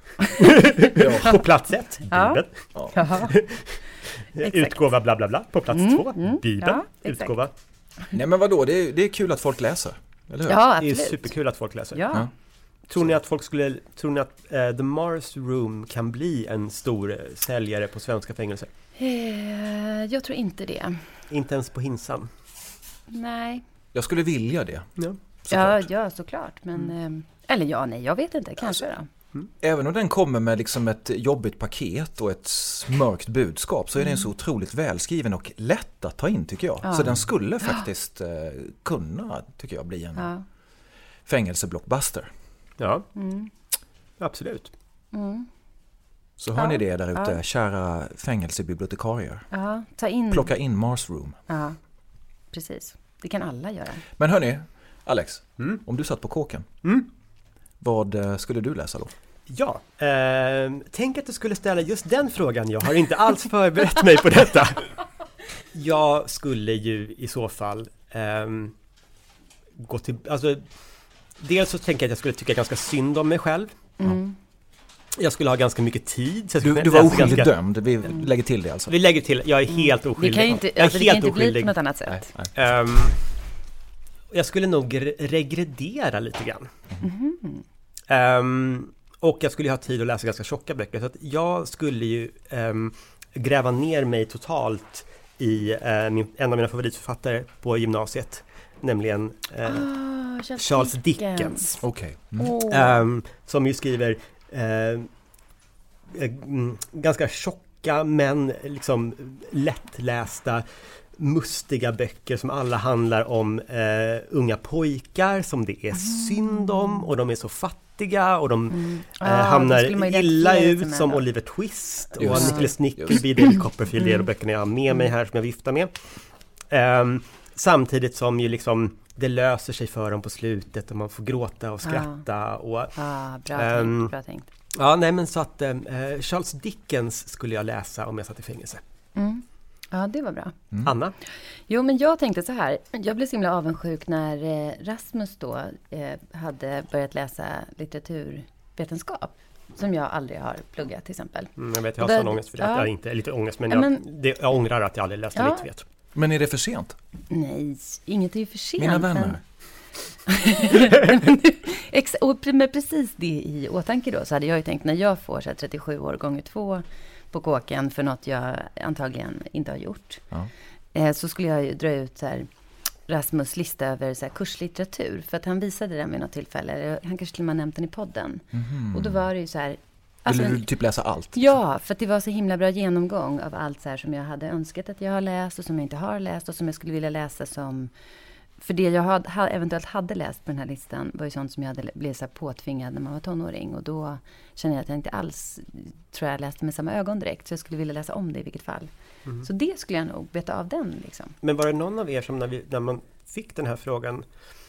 På plats ett, Ja. Bibeln. Jaha. Exakt. Utgåva bla bla bla. På plats Mm, två, mm, Bibeln. ja, exakt. Utgåva. Nej men vadå, det är, det är kul att folk läser. Eller hur? Ja, Det är absolut. superkul att folk läser. Ja. Ja. Tror ni att folk skulle, tror ni att eh, The Mars Room kan bli en stor eh, säljare på svenska fängelser? Eh, jag tror inte det. Inte ens på Hinsan. Nej. Jag skulle vilja det. Ja. Ja, såklart. ja, såklart. Men, eh, eller ja, nej, jag vet inte. Kanske då. Även om den kommer med liksom ett jobbigt paket och ett mörkt budskap så är den så otroligt välskriven och lätt att ta in tycker jag. Ja. Så den skulle faktiskt eh, kunna, tycker jag, bli en Ja. fängelseblockbuster. Ja, Mm. absolut. Mm. Så hör Ja. ni det där ute, Ja. kära fängelsebibliotekarier. Ja, ta in. Plocka in Mars Room. Ja, precis. Det kan alla göra. Men hörni, Alex, Mm. om du satt på kåken, Mm. vad eh, skulle du läsa då? Ja, eh, tänk att du skulle ställa just den frågan. Jag har inte alls förberett mig på detta. Jag skulle ju i så fall ehm, gå till, alltså dels så tänker jag att jag skulle tycka ganska synd om mig själv. Mm. Jag skulle ha ganska mycket tid. Så jag Du, skulle du var läsa oskyldigt ganska, dömd, vi lägger till det alltså. Vi lägger till, jag är helt oskyldig. Det kan ju inte, jag är alltså, det kan helt inte bli oskyldig. på något annat Nej, sätt. nej. Ehm, jag skulle nog re- regredera lite grann. Mhm. Ehm, och jag skulle ha tid att läsa ganska tjocka böcker. Så att jag skulle ju ehm, gräva ner mig totalt i eh, min, en av mina favoritförfattare på gymnasiet. Nämligen eh, Ah, Charles, Charles Dickens. Okej. Mm. Åh. Ehm, som ju skriver eh, eh, mm, ganska tjocka men liksom lättlästa mustiga böcker som alla handlar om eh, unga pojkar som det är synd om och de är så fattiga och de Mm. eh, Ah, då hamnar skulle man ju illa identifiera sig ut med som dem. Oliver Twist och Just. Nicholas Nickleby, Just. David Copperfield, det är de Mm. böckerna jag har med mig här som jag viftar med. Ehm, samtidigt som ju liksom det löser sig för dem på slutet och man får gråta och skratta och Ah, bra Ehm, tänkt, bra tänkt. ja, nej men så att eh, Charles Dickens skulle jag läsa om jag satt i fängelse. Mm. Ja, det var bra. Anna? Jo, men jag tänkte så här. Jag blev så himla avundsjuk när eh, Rasmus då eh, hade börjat läsa litteraturvetenskap. Som jag aldrig har pluggat till exempel. Mm, jag vet, jag Och har där- sån ångest för det. ja. Jag är inte lite ångest, men, Ja, jag, men- det, jag ångrar att jag aldrig läste Ja. litteratur. Men är det för sent? Nej, inget är ju för sent. Mina vänner. Men, Och med precis det i åtanke då så hade jag ju tänkt när jag får så här, trettiosju år gånger två på kåken för något jag antagligen inte har gjort. Ja. Eh, så skulle jag ju dra ut så här, Rasmus lista över så här, kurslitteratur. För att han visade den vid något tillfälle. Han kanske skulle ha nämnt den i podden. Mm-hmm. Och då var det ju så här... Alltså, Vill du typ läsa allt? Ja, för att det var så himla bra genomgång av allt så här som jag hade önskat att jag har läst och som jag inte har läst och som jag skulle vilja läsa som... För det jag hade, eventuellt hade läst på den här listan var ju sånt som jag hade blivit så här påtvingad när man var tonåring. Och då känner jag att jag inte alls tror jag läste med samma ögon direkt. Så jag skulle vilja läsa om det i vilket fall. Mm. Så det skulle jag nog beta av den. Liksom. Men var det någon av er som när, vi, när man fick den här frågan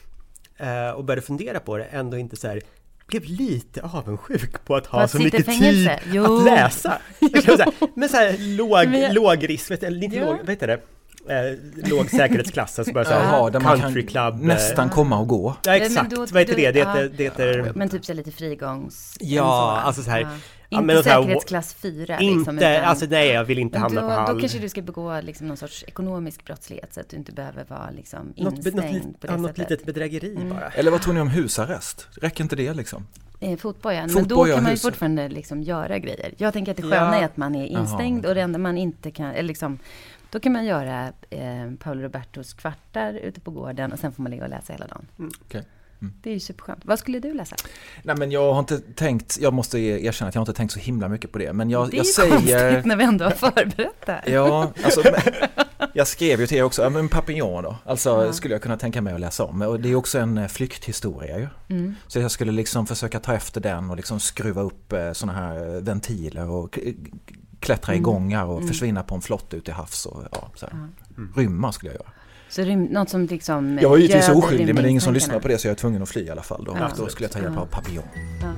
eh, och började fundera på det ändå inte så här... blev lite avundsjuk på att ha så mycket tid jo. att läsa. Så här, men så här låg, jag... låg risk, vet du, inte ja. låg, vad heter det? Eh, låg säkerhetsklass, alltså bara så här, Jaha, där man country kan club. Nästan äh, komma och gå. Ja, exakt. Då, vad heter det? Det heter, det heter... Men typ så lite frigångs... Ja, alltså så här... Ja. Ja, inte säkerhetsklass fyra. Inte, liksom, utan, alltså nej, jag vill inte hamna då, på halv. Då kanske du ska begå liksom, någon sorts ekonomisk brottslighet så att du inte behöver vara liksom, instängd något, något, på det något sättet. litet bedrägeri mm. bara. Eller vad tror ni om husarrest? Räcker inte det liksom? Eh, fotboja. Men Fotboja, då kan man ju hus. fortfarande liksom, göra grejer. Jag tänker att det sköna ja. är att man är instängd Aha. och det enda man inte kan... Eller, liksom, då kan man göra eh, Paolo Robertos kvartar ute på gården och sen får man ligga och läsa hela dagen. Mm. Okay. Mm. Det är ju superskönt. Vad skulle du läsa? Nej, men jag har inte tänkt, jag måste erkänna att jag inte tänkt så himla mycket på det. Men jag, det är jag ju säger... konstigt när vi ändå har förberett det här. Ja, alltså, jag skrev ju till er också, men Papillon då. Alltså ja. skulle jag kunna tänka mig att läsa om. Och det är också en flykthistoria ju. Mm. Så jag skulle liksom försöka ta efter den och liksom skruva upp såna här ventiler och klättra mm. i gångar och mm. försvinna på en flott ute i havs och ja, så här. Mm. Rymma skulle jag göra. Så rym, något som liksom... Jag var ju inte så oskyldig, men det är ingen som lyssnar på det så jag är tvungen att fly i alla fall. Då, ja, då skulle jag ta hjälp ja. av Papillon. Ja.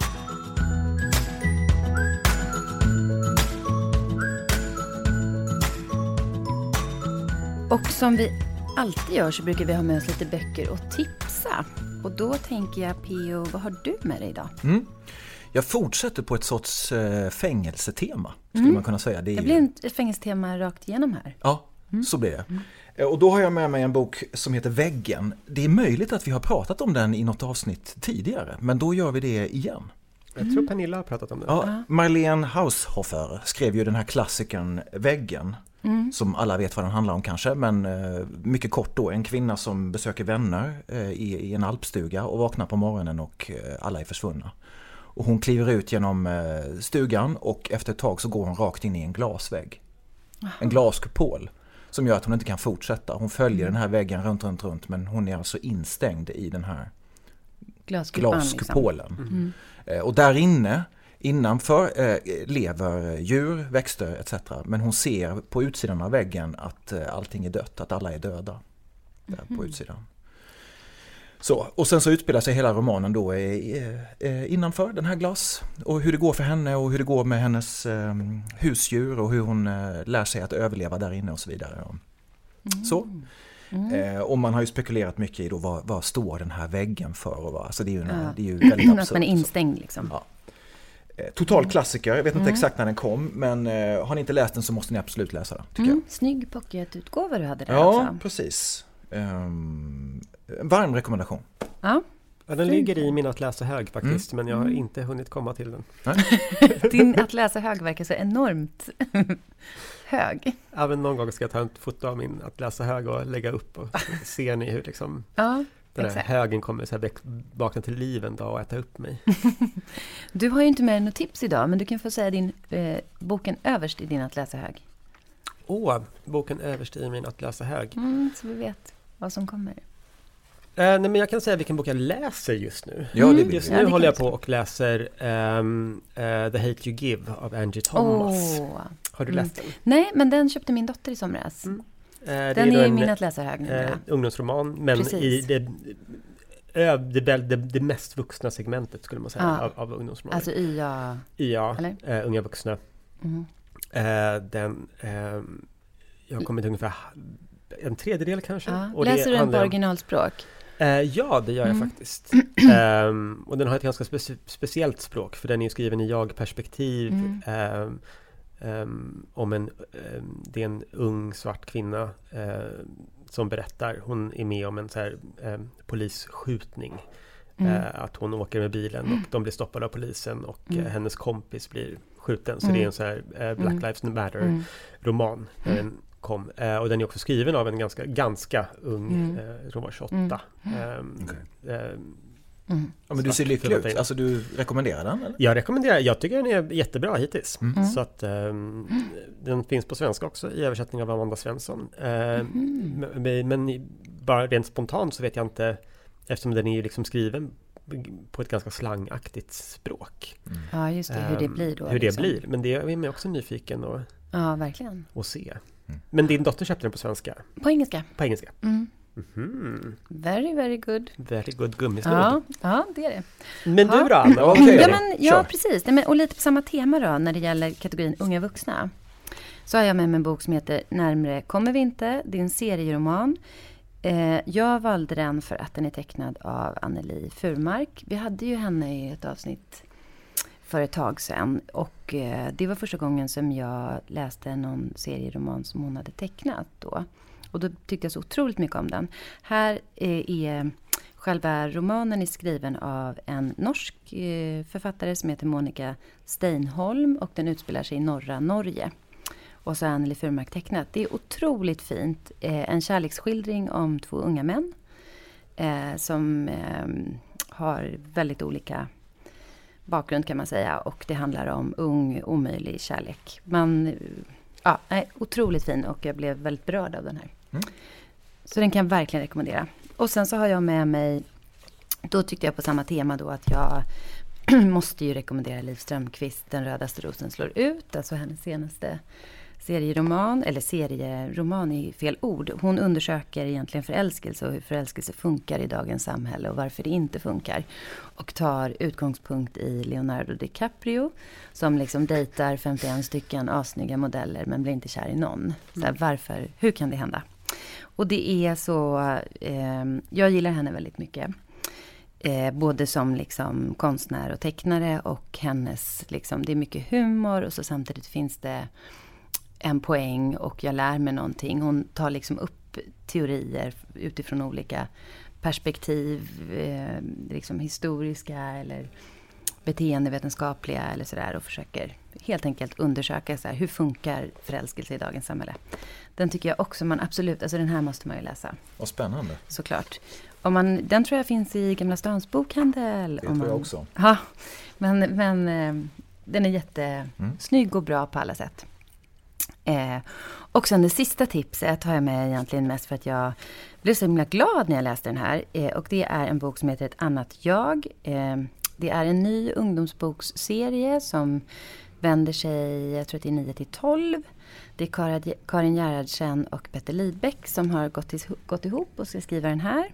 Och som vi alltid gör så brukar vi ha med oss lite böcker och tipsa. Och då tänker jag, P O, vad har du med dig idag? Mm. Jag fortsätter på ett sorts äh, fängelsetema, skulle mm. man kunna säga. Det, är det blir ju... ett fängelsetema rakt igenom här. Ja, mm. så blir det. Mm. Och då har jag med mig en bok som heter Väggen. Det är möjligt att vi har pratat om den i något avsnitt tidigare, men då gör vi det igen. Jag tror Pernilla har pratat om den. Ja, Marlene Haushofer skrev ju den här klassikern Väggen, mm. som alla vet vad den handlar om kanske, men mycket kort då. En kvinna som besöker vänner i, i en alpstuga och vaknar på morgonen och alla är försvunna. Och hon kliver ut genom stugan och efter ett tag så går hon rakt in i en glasvägg. Aha. En glaskupol. Som gör att hon inte kan fortsätta. Hon följer mm. den här väggen runt, runt, runt. Men hon är alltså instängd i den här glaskupolen. Liksom. Mm. Eh, och där inne, innanför, eh, lever djur, växter et cetera. Men hon ser på utsidan av väggen att eh, allting är dött. Att alla är döda där mm. på utsidan. Så, och sen så utspelar sig hela romanen då eh, eh, innanför den här glas. Och hur det går för henne och hur det går med hennes eh, husdjur och hur hon eh, lär sig att överleva där inne och så vidare. Mm. Så. Mm. Eh, och man har ju spekulerat mycket i då, vad, vad står den här väggen för och vad. Alltså det är ju, en, ja. det är ju väldigt absurt. Att man är instängd liksom. Ja. Eh, total klassiker, jag vet inte mm. exakt när den kom, men eh, har ni inte läst den så måste ni absolut läsa den, tycker mm. jag. Snygg pocketutgåva du hade där ja, också. Ja, precis. Um, en varm rekommendation. Ja. Ja, den ligger i min att läsa hög faktiskt, mm. men jag har inte hunnit komma till den. Din att läsa hög verkar så enormt hög. Ja, men någon gång ska jag ta en foto av min att läsa hög och lägga upp och ser ni hur liksom ja, den här högen kommer så här vakna till liv en dag och äta upp mig. Du har ju inte med något tips idag, men du kan få säga din eh, boken överst i din att läsa hög. Åh, boken överst i min att läsa hög. Mm, så vi vet vad som kommer. Uh, nej, men jag kan säga vilken bok jag läser just nu. Ja, det just nu ja, det håller jag på och läser um, uh, The Hate You Give av Angie Thomas. Oh. Har du mm. läst den? Nej, men den köpte min dotter i somras. Mm. Uh, den är, är min att läsa hög nu. Uh, ungdomsroman, men Precis. i det, uh, det, det, det mest vuxna segmentet skulle man säga ah. av, av ungdomsromaner. Alltså I A? I A, uh, unga vuxna. Mm. Uh, den, uh, jag har kommit ungefär en tredjedel kanske. Ah. Och läser du den på originalspråk? Uh, ja, det gör jag mm. faktiskt. um, och den har ett ganska spe- speciellt språk, för den är skriven i jag-perspektiv mm. um, um, om en, um, det är en ung svart kvinna uh, som berättar, hon är med om en så här, eh, polisskjutning. Mm. Eh, att hon åker med bilen och de blir stoppade av polisen och mm. eh, hennes kompis blir skjuten. Så mm. det är en så här eh, Black Lives Matter-roman. Mm. Den kom. Eh, och den är också skriven av en ganska, ganska ung, mm. eh, jag tror hon var tjugoåtta. Mm. Eh, okay. eh, Mm. Ja, men du ser lycklig ut. Alltså du rekommenderar den? Eller? Jag rekommenderar. Jag tycker den är jättebra hittills. Mm. Så att um, den finns på svenska också i översättning av Amanda Svensson. Uh, mm. men, men bara rent spontant så vet jag inte, eftersom den är ju liksom skriven på ett ganska slangaktigt språk. Mm. Ja, just det. Hur det blir då. Hur det liksom. blir. Men det är mig också nyfiken och, ja, verkligen. och se. Mm. Men din dotter köpte den på svenska? På engelska. På engelska. Mm. Mm-hmm. Very, very good. Very good gummisnod. Ja, ja, det är det. Men ja. du då, Anna? Okay, ja, men, ja, precis. Nej, men, och lite på samma tema då, när det gäller kategorin unga vuxna. Så har jag med mig en bok som heter Närmare kommer vi inte. Det är en serieroman. Eh, jag valde den för att den är tecknad av Anneli Furmark. Vi hade ju henne i ett avsnitt för ett tag sedan. Och eh, det var första gången som jag läste någon serieroman som hon hade tecknat då. Och då tyckte jag så otroligt mycket om den. Här är, är själva romanen är skriven av en norsk eh, författare som heter Monica Steinholm. Och den utspelar sig i norra Norge. Och så har Anneli Furmark tecknat. Det är otroligt fint. Eh, en kärleksskildring om två unga män. Eh, som eh, har väldigt olika bakgrund kan man säga. Och det handlar om ung, omöjlig kärlek. Man, ja, är otroligt fin och jag blev väldigt berörd av den här. Mm. Så den kan jag verkligen rekommendera. Och sen så har jag med mig, då tyckte jag på samma tema då att jag måste ju rekommendera Liv Strömquist, Den rödaste rosen slår ut. Alltså hennes senaste serieroman, eller serieroman är fel ord. Hon undersöker egentligen förälskelse och hur förälskelse funkar i dagens samhälle och varför det inte funkar. Och tar utgångspunkt i Leonardo DiCaprio som liksom dejtar femtioen stycken asnygga modeller men blir inte kär i någon. Så här, varför, hur kan det hända? Och det är så, eh, jag gillar henne väldigt mycket. Eh, både som liksom konstnär och tecknare och hennes, liksom, det är mycket humor och så samtidigt finns det en poäng och jag lär mig någonting. Hon tar liksom upp teorier utifrån olika perspektiv, eh, liksom historiska eller beteendevetenskapliga eller sådär och försöker helt enkelt undersöka så här, hur funkar förälskelse i dagens samhälle. Den tycker jag också man absolut, alltså den här måste man ju läsa. Vad spännande. Såklart. Om man, den tror jag finns i Gamla Stans bokhandel. Det tror om man, jag också. Ja, men, men eh, den är jättesnygg mm. och bra på alla sätt. Eh, och sen det sista tipset har jag med egentligen mest för att jag blev så himla glad när jag läste den här. Eh, och det är en bok som heter Ett annat jag. Eh, det är en ny ungdomsboksserie som vänder sig, jag tror att det är nio till tolv. Det är Karin Gerhardsen och Petter Lidbeck som har gått, is- gått ihop och ska skriva den här.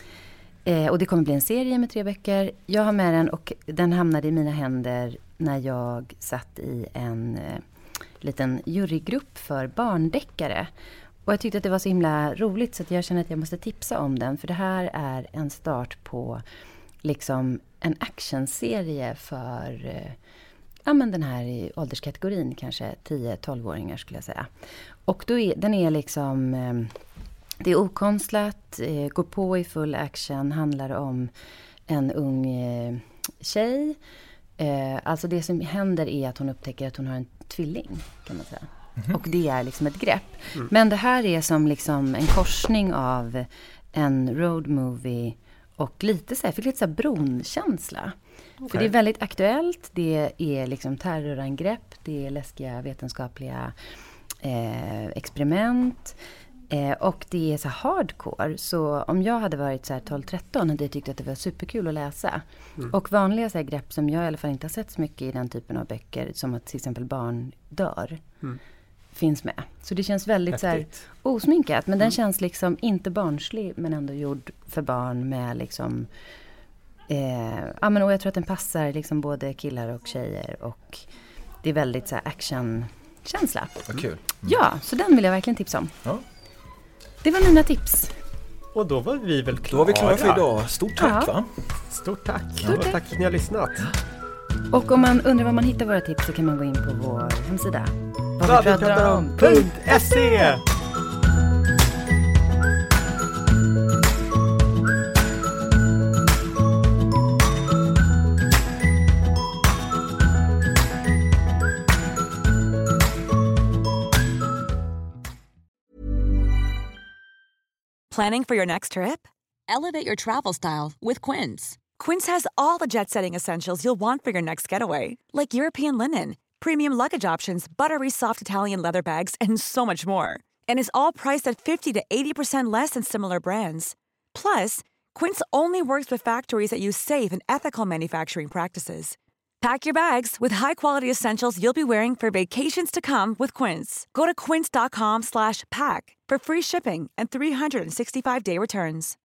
Eh, och det kommer bli en serie med tre böcker. Jag har med den och den hamnade i mina händer när jag satt i en eh, liten jurygrupp för barndeckare. Och jag tyckte att det var så himla roligt så att jag känner att jag måste tipsa om den. För det här är en start på liksom en actionserie för eh, ja, men den här i ålderskategorin, kanske tio till tolv-åringar skulle jag säga. Och då är, den är liksom, eh, det är okonstlat, eh, går på i full action, handlar om en ung eh, tjej. Eh, alltså det som händer är att hon upptäcker att hon har en tvilling, kan man säga. Mm-hmm. Och det är liksom ett grepp. Mm. Men det här är som liksom en korsning av en road movie och lite så här, fick lite så här bronkänsla. Okay. För det är väldigt aktuellt, det är liksom terrorangrepp, det är läskiga vetenskapliga eh, experiment. Eh, och det är så hardcore. Så om jag hade varit så här tolv tretton hade jag tyckt att det var superkul att läsa. Mm. Och vanliga så här grepp som jag i alla fall inte har sett så mycket i den typen av böcker, som att till exempel barn dör, mm. finns med. Så det känns väldigt så här osminkat. Men mm. den känns liksom inte barnslig men ändå gjord för barn med liksom... Eh, ja, men, och jag tror att den passar liksom både killar och tjejer. Och det är väldigt så här action-känsla. Vad kul. Mm. Ja, så den vill jag verkligen tipsa om. Ja. Det var mina tips. Och då var vi väl klara. Då var vi klara för idag. Stort tack, ja. va? Stort tack. Stort tack. Tack för att ni har lyssnat. Och om man undrar var man hittar våra tips så kan man gå in på vår hemsida. vad vi pratar om punkt se Planning for your next trip? Elevate your travel style with Quince. Quince has all the jet-setting essentials you'll want for your next getaway, like European linen, premium luggage options, buttery soft Italian leather bags, and so much more. And is all priced at fifty to eighty percent less than similar brands. Plus, Quince only works with factories that use safe and ethical manufacturing practices. Pack your bags with high-quality essentials you'll be wearing for vacations to come with Quince. Go to quince.com slash pack for free shipping and three sixty-five day returns.